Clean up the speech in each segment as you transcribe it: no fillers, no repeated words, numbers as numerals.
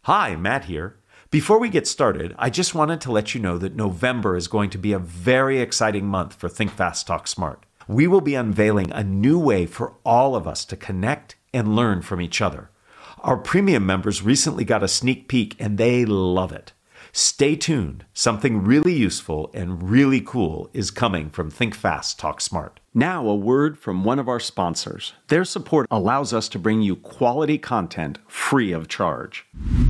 Hi, Matt here. Before we get started, I just wanted to let you know that November is going to be a very exciting month for Think Fast, Talk Smart. We will be unveiling a new way for all of us to connect and learn from each other. Our premium members recently got a sneak peek and they love it. Stay tuned. Something really useful and really cool is coming from Think Fast, Talk Smart. Now, a word from one of our sponsors. Their support allows us to bring you quality content free of charge.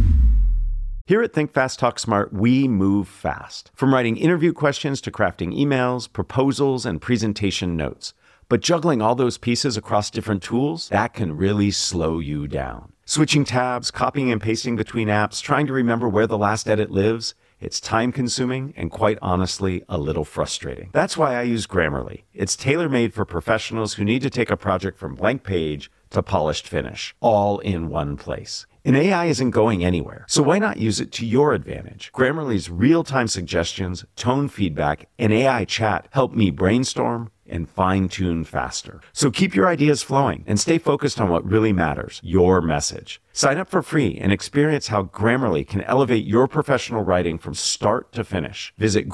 Here at Think Fast, Talk Smart, we move fast. From writing interview questions to crafting emails, proposals, and presentation notes. But juggling all those pieces across different tools, that can really slow you down. Switching tabs, copying and pasting between apps, trying to remember where the last edit lives, it's time-consuming and, quite honestly, a little frustrating. That's why I use Grammarly. It's tailor-made for professionals who need to take a project from blank page to polished finish, all in one place. And AI isn't going anywhere, so why not use it to your advantage? Grammarly's real-time suggestions, tone feedback, and AI chat help me brainstorm and fine-tune faster. So keep your ideas flowing and stay focused on what really matters, your message. Sign up for free and experience how Grammarly can elevate your professional writing from start to finish. Visit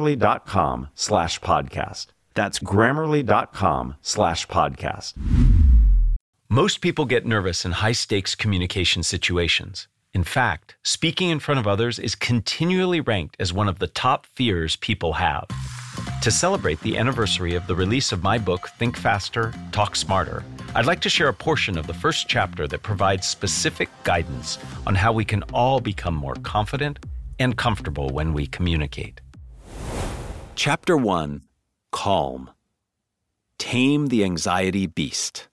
Grammarly.com/podcast. That's Grammarly.com/podcast. Most people get nervous in high-stakes communication situations. In fact, speaking in front of others is continually ranked as one of the top fears people have. To celebrate the anniversary of the release of my book, Think Faster, Talk Smarter, I'd like to share a portion of the first chapter that provides specific guidance on how we can all become more confident and comfortable when we communicate. Chapter 1, Calm. Tame the anxiety beast.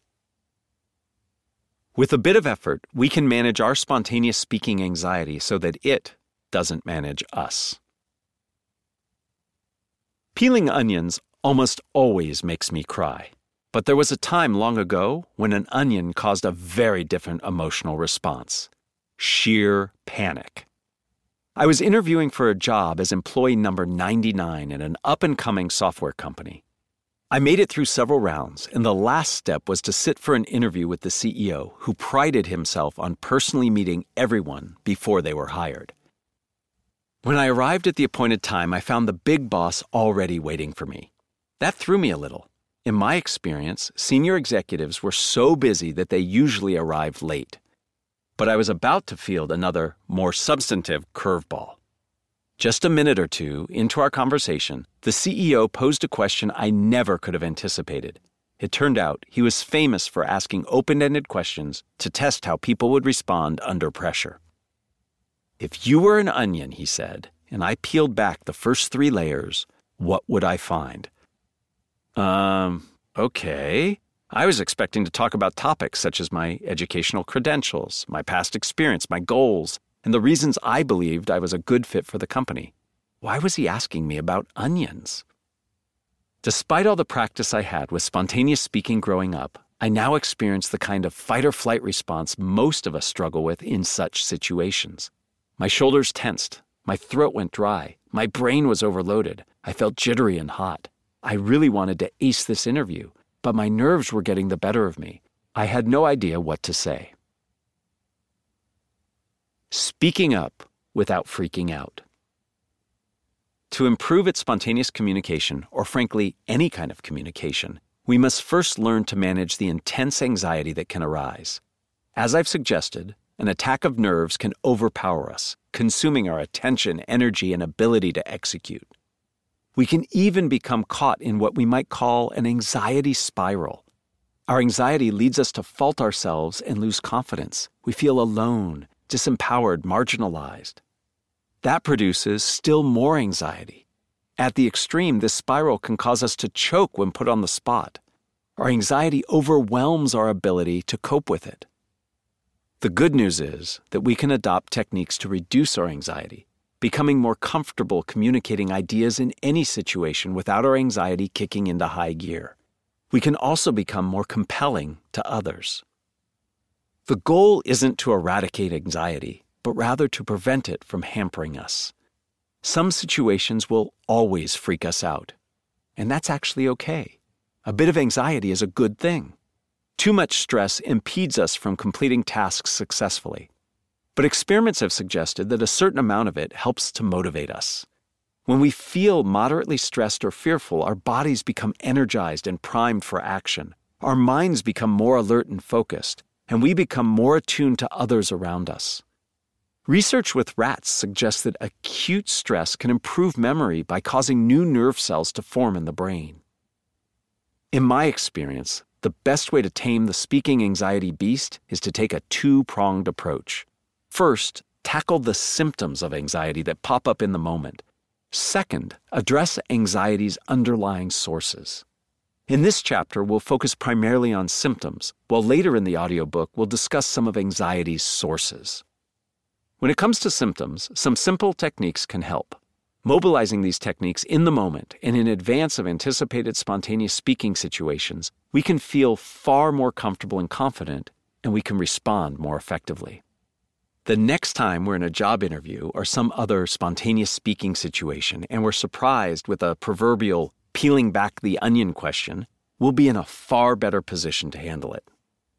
With a bit of effort, we can manage our spontaneous speaking anxiety so that it doesn't manage us. Peeling onions almost always makes me cry. But there was a time long ago when an onion caused a very different emotional response. Sheer panic. I was interviewing for a job as employee number 99 in an up-and-coming software company. I made it through several rounds, and the last step was to sit for an interview with the CEO, who prided himself on personally meeting everyone before they were hired. When I arrived at the appointed time, I found the big boss already waiting for me. That threw me a little. In my experience, senior executives were so busy that they usually arrived late. But I was about to field another, more substantive curveball. Just a minute or two into our conversation, the CEO posed a question I never could have anticipated. It turned out he was famous for asking open-ended questions to test how people would respond under pressure. If you were an onion, he said, and I peeled back the first 3 layers, what would I find? Okay. I was expecting to talk about topics such as my educational credentials, my past experience, my goals, and the reasons I believed I was a good fit for the company. Why was he asking me about onions? Despite all the practice I had with spontaneous speaking growing up, I now experience the kind of fight-or-flight response most of us struggle with in such situations. My shoulders tensed, my throat went dry, my brain was overloaded, I felt jittery and hot. I really wanted to ace this interview, but my nerves were getting the better of me. I had no idea what to say. Speaking up without freaking out. To improve its spontaneous communication, or frankly, any kind of communication, we must first learn to manage the intense anxiety that can arise. As I've suggested, an attack of nerves can overpower us, consuming our attention, energy, and ability to execute. We can even become caught in what we might call an anxiety spiral. Our anxiety leads us to fault ourselves and lose confidence. We feel alone, disempowered, marginalized. That produces still more anxiety. At the extreme, this spiral can cause us to choke when put on the spot. Our anxiety overwhelms our ability to cope with it. The good news is that we can adopt techniques to reduce our anxiety, becoming more comfortable communicating ideas in any situation without our anxiety kicking into high gear. We can also become more compelling to others. The goal isn't to eradicate anxiety, but rather to prevent it from hampering us. Some situations will always freak us out, and that's actually okay. A bit of anxiety is a good thing. Too much stress impedes us from completing tasks successfully. but experiments have suggested that a certain amount of it helps to motivate us. When we feel moderately stressed or fearful, our bodies become energized and primed for action. Our minds become more alert and focused, and we become more attuned to others around us. Research with rats suggests that acute stress can improve memory by causing new nerve cells to form in the brain. In my experience, the best way to tame the speaking anxiety beast is to take a two-pronged approach. First, tackle the symptoms of anxiety that pop up in the moment. Second, address anxiety's underlying sources. In this chapter, we'll focus primarily on symptoms, while later in the audiobook, we'll discuss some of anxiety's sources. When it comes to symptoms, some simple techniques can help. Mobilizing these techniques in the moment and in advance of anticipated spontaneous speaking situations, we can feel far more comfortable and confident, and we can respond more effectively. The next time we're in a job interview or some other spontaneous speaking situation and we're surprised with a proverbial peeling back the onion question, we'll be in a far better position to handle it.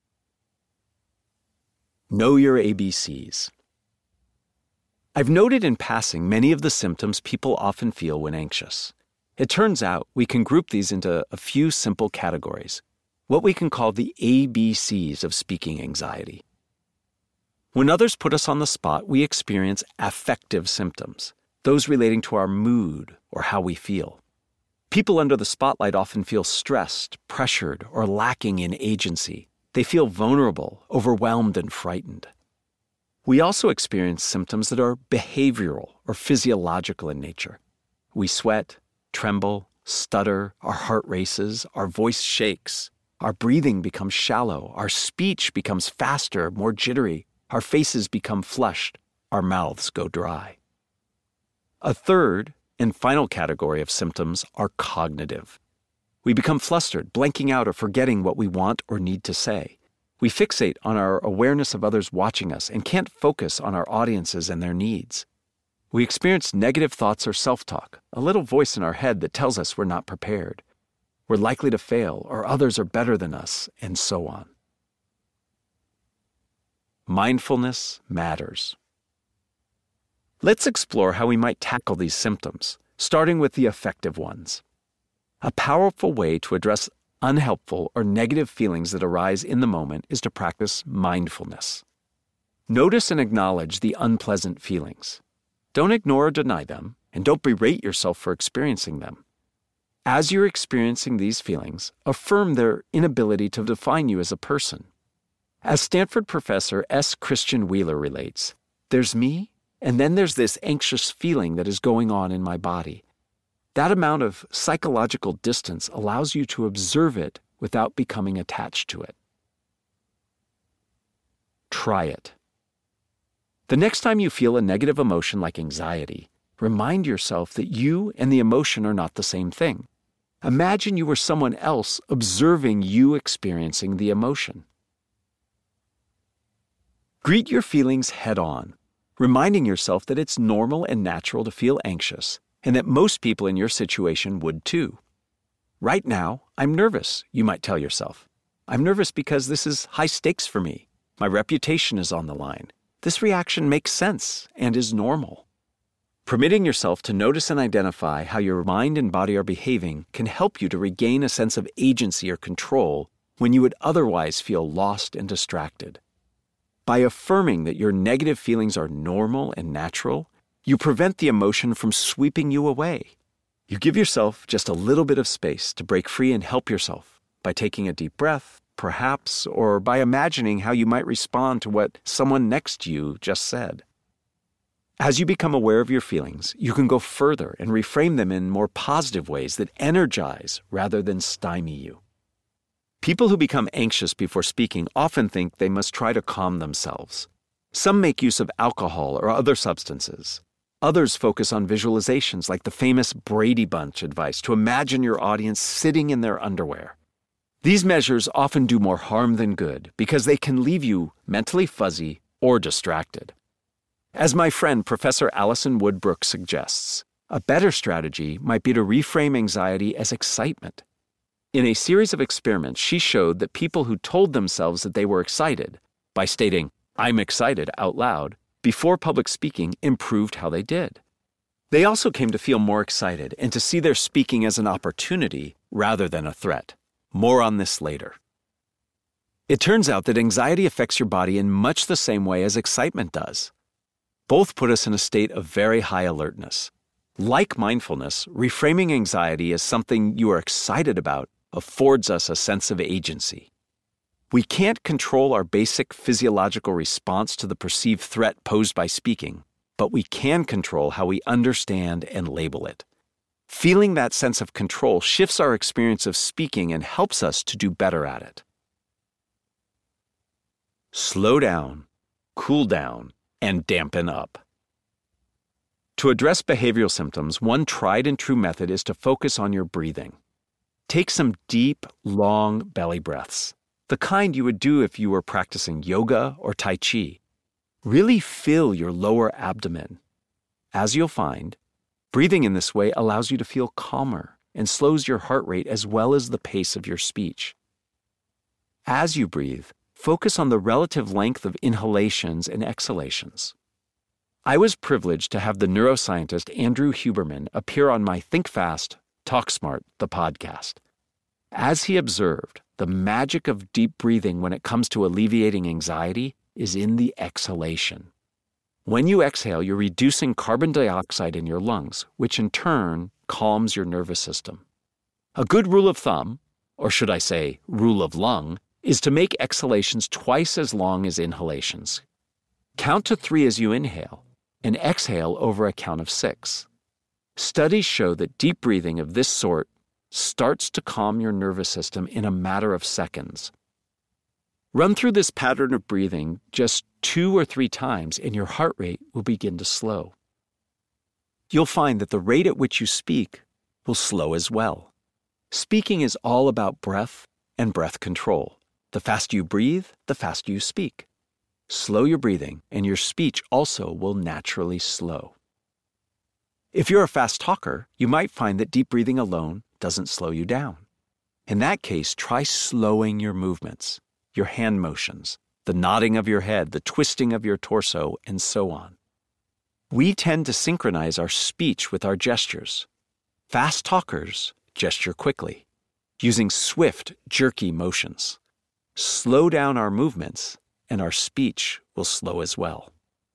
Know your ABCs. I've noted in passing many of the symptoms people often feel when anxious. It turns out we can group these into a few simple categories, what we can call the ABCs of speaking anxiety. When others put us on the spot, we experience affective symptoms, those relating to our mood or how we feel. People under the spotlight often feel stressed, pressured, or lacking in agency. They feel vulnerable, overwhelmed, and frightened. We also experience symptoms that are behavioral or physiological in nature. We sweat, tremble, stutter, our heart races, our voice shakes, our breathing becomes shallow, our speech becomes faster, more jittery, our faces become flushed, our mouths go dry. A third and final category of symptoms are cognitive. We become flustered, blanking out or forgetting what we want or need to say. We fixate on our awareness of others watching us and can't focus on our audiences and their needs. We experience negative thoughts or self-talk, a little voice in our head that tells us we're not prepared. We're likely to fail, or others are better than us, and so on. Mindfulness matters. Let's explore how we might tackle these symptoms, starting with the effective ones. A powerful way to address unhelpful or negative feelings that arise in the moment is to practice mindfulness. Notice and acknowledge the unpleasant feelings. Don't ignore or deny them, and don't berate yourself for experiencing them. As you're experiencing these feelings, affirm their inability to define you as a person. As Stanford professor S. Christian Wheeler relates, there's me, and then there's this anxious feeling that is going on in my body. That amount of psychological distance allows you to observe it without becoming attached to it. Try it. The next time you feel a negative emotion like anxiety, remind yourself that you and the emotion are not the same thing. Imagine you were someone else observing you experiencing the emotion. Greet your feelings head-on, reminding yourself that it's normal and natural to feel anxious, and that most people in your situation would too. Right now, I'm nervous, you might tell yourself. I'm nervous because this is high stakes for me. My reputation is on the line. This reaction makes sense and is normal. Permitting yourself to notice and identify how your mind and body are behaving can help you to regain a sense of agency or control when you would otherwise feel lost and distracted. By affirming that your negative feelings are normal and natural, you prevent the emotion from sweeping you away. You give yourself just a little bit of space to break free and help yourself by taking a deep breath, perhaps, or by imagining how you might respond to what someone next to you just said. As you become aware of your feelings, you can go further and reframe them in more positive ways that energize rather than stymie you. People who become anxious before speaking often think they must try to calm themselves. Some make use of alcohol or other substances. Others focus on visualizations like the famous Brady Bunch advice to imagine your audience sitting in their underwear. These measures often do more harm than good because they can leave you mentally fuzzy or distracted. As my friend Professor Alison Woodbrook suggests, a better strategy might be to reframe anxiety as excitement. In a series of experiments, she showed that people who told themselves that they were excited, by stating, "I'm excited," out loud, before public speaking improved how they did. They also came to feel more excited and to see their speaking as an opportunity rather than a threat. More on this later. It turns out that anxiety affects your body in much the same way as excitement does. Both put us in a state of very high alertness. Like mindfulness, reframing anxiety as something you are excited about affords us a sense of agency. We can't control our basic physiological response to the perceived threat posed by speaking, but we can control how we understand and label it. Feeling that sense of control shifts our experience of speaking and helps us to do better at it. Slow down, cool down, and dampen up. To address behavioral symptoms, one tried and true method is to focus on your breathing. Take some deep, long belly breaths, the kind you would do if you were practicing yoga or Tai Chi. Really fill your lower abdomen. As you'll find, breathing in this way allows you to feel calmer and slows your heart rate as well as the pace of your speech. As you breathe, focus on the relative length of inhalations and exhalations. I was privileged to have the neuroscientist Andrew Huberman appear on my Think Fast, Talk Smart, the podcast. As he observed, the magic of deep breathing when it comes to alleviating anxiety is in the exhalation. When you exhale, you're reducing carbon dioxide in your lungs, which in turn calms your nervous system. A good rule of thumb, or should I say rule of lung, is to make exhalations twice as long as inhalations. Count to 3 as you inhale, and exhale over a count of 6. Studies show that deep breathing of this sort starts to calm your nervous system in a matter of seconds. Run through this pattern of breathing just 2 or 3 times and your heart rate will begin to slow. You'll find that the rate at which you speak will slow as well. Speaking is all about breath and breath control. The faster you breathe, the faster you speak. Slow your breathing and your speech also will naturally slow. If you're a fast talker, you might find that deep breathing alone doesn't slow you down. In that case, try slowing your movements, your hand motions, the nodding of your head, the twisting of your torso, and so on. We tend to synchronize our speech with our gestures. Fast talkers gesture quickly, using swift, jerky motions. Slow down our movements, and our speech will slow as well.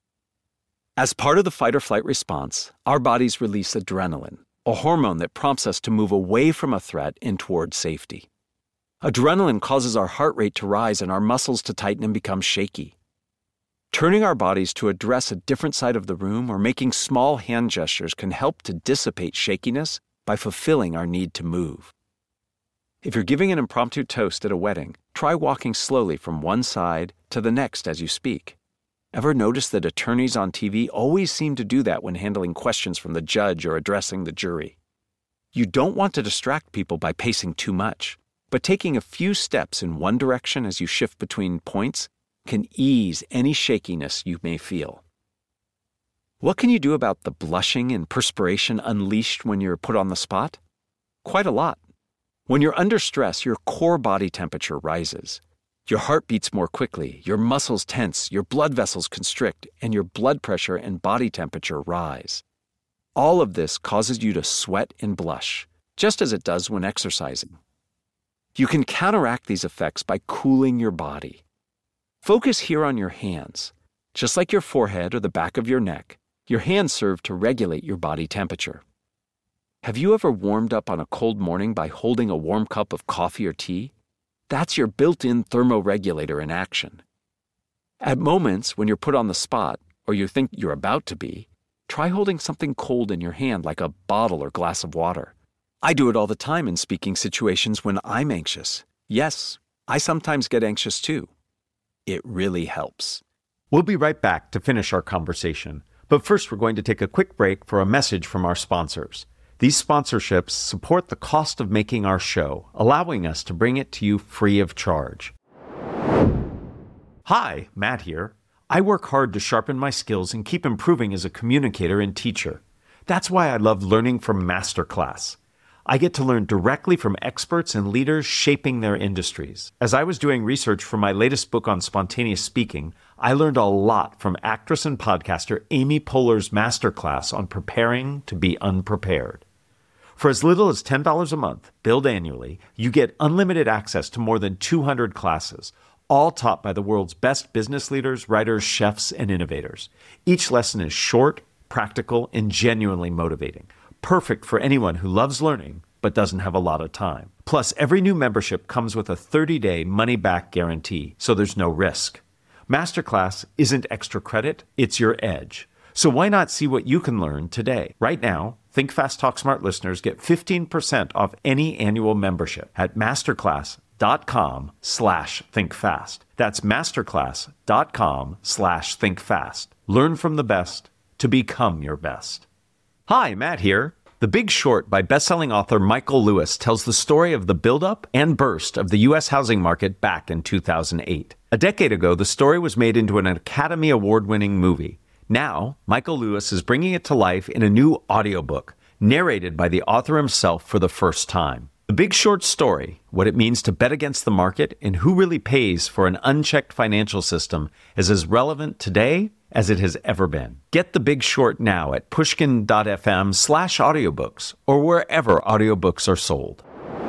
As part of the fight or flight response, our bodies release adrenaline, a hormone that prompts us to move away from a threat and toward safety. Adrenaline causes our heart rate to rise and our muscles to tighten and become shaky. Turning our bodies to address a different side of the room or making small hand gestures can help to dissipate shakiness by fulfilling our need to move. If you're giving an impromptu toast at a wedding, try walking slowly from one side to the next as you speak. Ever notice that attorneys on TV always seem to do that when handling questions from the judge or addressing the jury? You don't want to distract people by pacing too much, but taking a few steps in one direction as you shift between points can ease any shakiness you may feel. What can you do about the blushing and perspiration unleashed when you're put on the spot? Quite a lot. When you're under stress, your core body temperature rises. Your heart beats more quickly, your muscles tense, your blood vessels constrict, and your blood pressure and body temperature rise. All of this causes you to sweat and blush, just as it does when exercising. You can counteract these effects by cooling your body. Focus here on your hands. Just like your forehead or the back of your neck, your hands serve to regulate your body temperature. Have you ever warmed up on a cold morning by holding a warm cup of coffee or tea? That's your built-in thermoregulator in action. At moments when you're put on the spot, or you think you're about to be, try holding something cold in your hand like a bottle or glass of water. I do it all the time in speaking situations when I'm anxious. Yes, I sometimes get anxious too. It really helps. We'll be right back to finish our conversation, but first we're going to take a quick break for a message from our sponsors. These sponsorships support the cost of making our show, allowing us to bring it to you free of charge. Hi, Matt here. I work hard to sharpen my skills and keep improving as a communicator and teacher. That's why I love learning from Masterclass. I get to learn directly from experts and leaders shaping their industries. As I was doing research for my latest book on spontaneous speaking, I learned a lot from actress and podcaster Amy Poehler's masterclass on preparing to be unprepared. For as little as $10 a month, billed annually, you get unlimited access to more than 200 classes, all taught by the world's best business leaders, writers, chefs, and innovators. Each lesson is short, practical, and genuinely motivating. Perfect for anyone who loves learning but doesn't have a lot of time. Plus, every new membership comes with a 30-day money-back guarantee, so there's no risk. Masterclass isn't extra credit, it's your edge. So why not see what you can learn today? Right now, Think Fast, Talk Smart listeners get 15% off any annual membership at masterclass.com/thinkfast. That's masterclass.com/thinkfast. Learn from the best to become your best. Hi, Matt here. The Big Short by bestselling author Michael Lewis tells the story of the buildup and burst of the U.S. housing market back in 2008. A decade ago, the story was made into an Academy Award-winning movie. Now, Michael Lewis is bringing it to life in a new audiobook, narrated by the author himself for the first time. The Big Short story, what it means to bet against the market, and who really pays for an unchecked financial system is as relevant today as it has ever been. Get The Big Short now at pushkin.fm/audiobooks or wherever audiobooks are sold.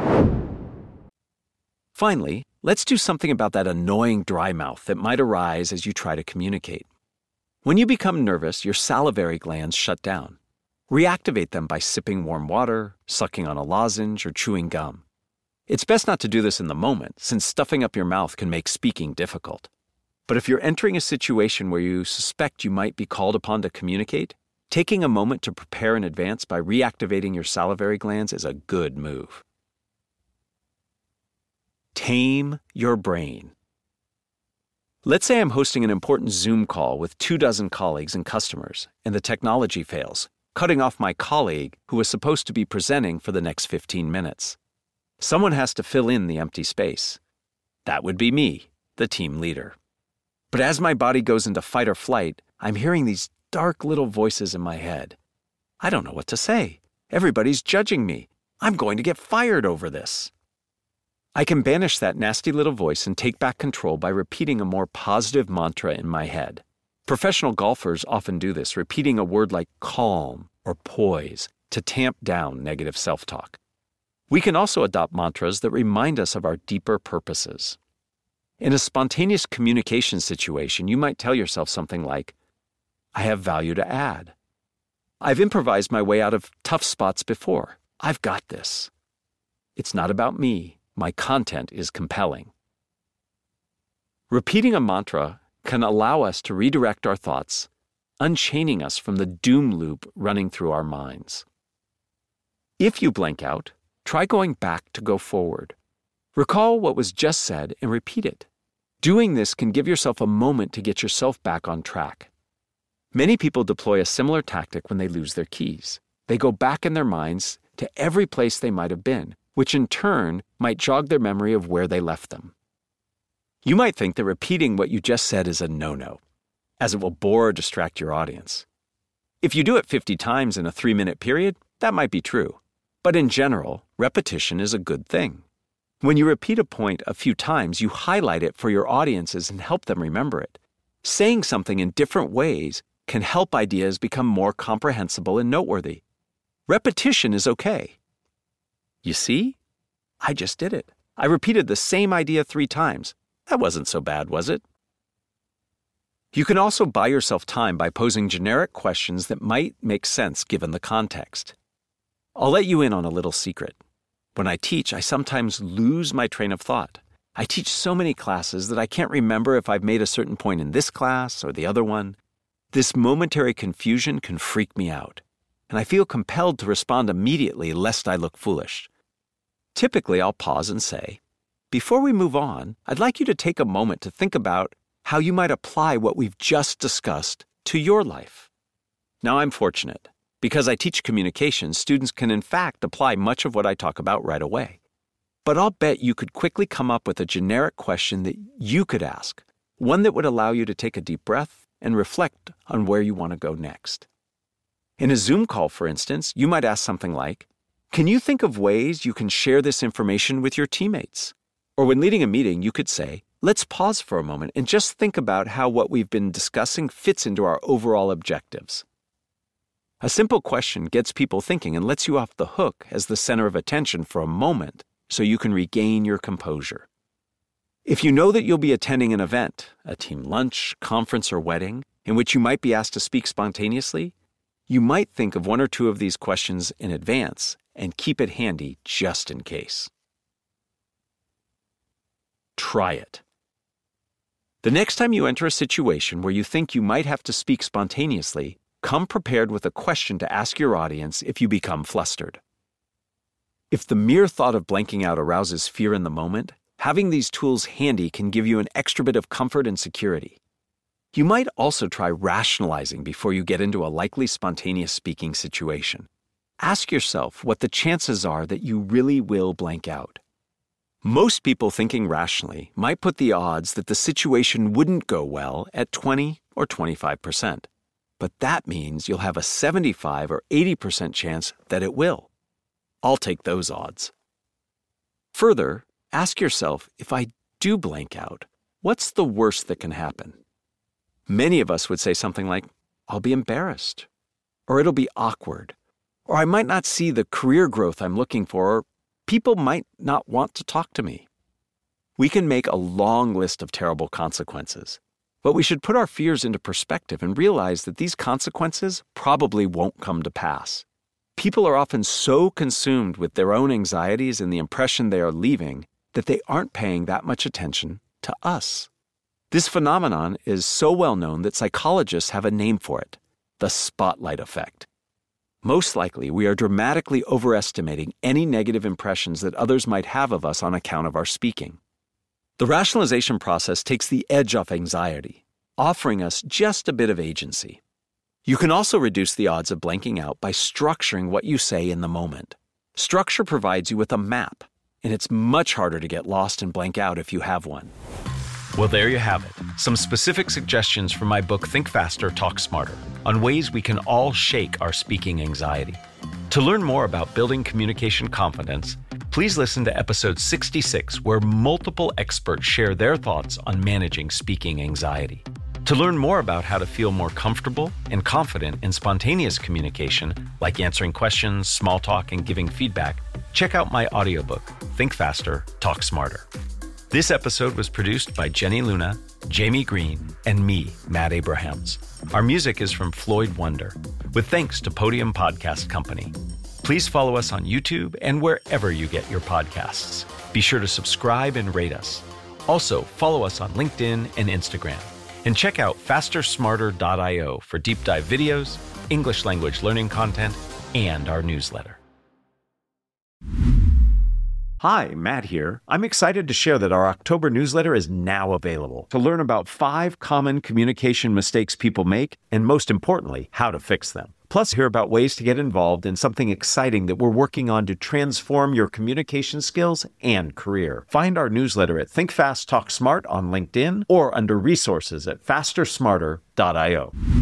Finally, let's do something about that annoying dry mouth that might arise as you try to communicate. When you become nervous, your salivary glands shut down. Reactivate them by sipping warm water, sucking on a lozenge, or chewing gum. It's best not to do this in the moment, since stuffing up your mouth can make speaking difficult. But if you're entering a situation where you suspect you might be called upon to communicate, taking a moment to prepare in advance by reactivating your salivary glands is a good move. Tame your brain. Let's say I'm hosting an important Zoom call with 24 colleagues and customers, and the technology fails, cutting off my colleague who was supposed to be presenting for the next 15 minutes. Someone has to fill in the empty space. That would be me, the team leader. But as my body goes into fight or flight, I'm hearing these dark little voices in my head. I don't know what to say. Everybody's judging me. I'm going to get fired over this. I can banish that nasty little voice and take back control by repeating a more positive mantra in my head. Professional golfers often do this, repeating a word like calm or poise to tamp down negative self-talk. We can also adopt mantras that remind us of our deeper purposes. In a spontaneous communication situation, you might tell yourself something like, I have value to add. I've improvised my way out of tough spots before. I've got this. It's not about me. My content is compelling. Repeating a mantra can allow us to redirect our thoughts, unchaining us from the doom loop running through our minds. If you blank out, try going back to go forward. Recall what was just said and repeat it. Doing this can give yourself a moment to get yourself back on track. Many people deploy a similar tactic when they lose their keys. They go back in their minds to every place they might have been, which in turn might jog their memory of where they left them. You might think that repeating what you just said is a no-no, as it will bore or distract your audience. If you do it 50 times in a 3-minute period, that might be true. But in general, repetition is a good thing. When you repeat a point a few times, you highlight it for your audiences and help them remember it. Saying something in different ways can help ideas become more comprehensible and noteworthy. Repetition is okay. You see? I just did it. I repeated the same idea 3 times. That wasn't so bad, was it? You can also buy yourself time by posing generic questions that might make sense given the context. I'll let you in on a little secret. When I teach, I sometimes lose my train of thought. I teach so many classes that I can't remember if I've made a certain point in this class or the other one. This momentary confusion can freak me out, and I feel compelled to respond immediately lest I look foolish. Typically, I'll pause and say, before we move on, I'd like you to take a moment to think about how you might apply what we've just discussed to your life. Now, I'm fortunate. Because I teach communication, students can in fact apply much of what I talk about right away. But I'll bet you could quickly come up with a generic question that you could ask, one that would allow you to take a deep breath and reflect on where you want to go next. In a Zoom call, for instance, you might ask something like, Can you think of ways you can share this information with your teammates? Or when leading a meeting, you could say, let's pause for a moment and just think about how what we've been discussing fits into our overall objectives. A simple question gets people thinking and lets you off the hook as the center of attention for a moment so you can regain your composure. If you know that you'll be attending an event, a team lunch, conference, or wedding, in which you might be asked to speak spontaneously, you might think of one or two of these questions in advance and keep it handy just in case. Try it. The next time you enter a situation where you think you might have to speak spontaneously, come prepared with a question to ask your audience if you become flustered. If the mere thought of blanking out arouses fear in the moment, having these tools handy can give you an extra bit of comfort and security. You might also try rationalizing before you get into a likely spontaneous speaking situation. Ask yourself what the chances are that you really will blank out. Most people thinking rationally might put the odds that the situation wouldn't go well at 20 or 25%. But that means you'll have a 75 or 80% chance that it will. I'll take those odds. Further, ask yourself, if I do blank out, what's the worst that can happen? Many of us would say something like, I'll be embarrassed, or it'll be awkward, or I might not see the career growth I'm looking for, or people might not want to talk to me. We can make a long list of terrible consequences. But we should put our fears into perspective and realize that these consequences probably won't come to pass. People are often so consumed with their own anxieties and the impression they are leaving that they aren't paying that much attention to us. This phenomenon is so well known that psychologists have a name for it, the spotlight effect. Most likely, we are dramatically overestimating any negative impressions that others might have of us on account of our speaking. The rationalization process takes the edge off anxiety, offering us just a bit of agency. You can also reduce the odds of blanking out by structuring what you say in the moment. Structure provides you with a map, and it's much harder to get lost and blank out if you have one. Well, there you have it. Some specific suggestions from my book, Think Faster, Talk Smarter, on ways we can all shake our speaking anxiety. To learn more about building communication confidence, please listen to episode 66, where multiple experts share their thoughts on managing speaking anxiety. To learn more about how to feel more comfortable and confident in spontaneous communication, like answering questions, small talk, and giving feedback, check out my audiobook, Think Faster, Talk Smarter. This episode was produced by Jenny Luna, Jamie Green, and me, Matt Abrahams. Our music is from Floyd Wonder, with thanks to Podium Podcast Company. Please follow us on YouTube and wherever you get your podcasts. Be sure to subscribe and rate us. Also, follow us on LinkedIn and Instagram. And check out fastersmarter.io for deep dive videos, English language learning content, and our newsletter. Hi, Matt here. I'm excited to share that our October newsletter is now available to learn about 5 common communication mistakes people make, and most importantly, how to fix them. Plus, hear about ways to get involved in something exciting that we're working on to transform your communication skills and career. Find our newsletter at Think Fast, Talk Smart on LinkedIn or under resources at fastersmarter.io.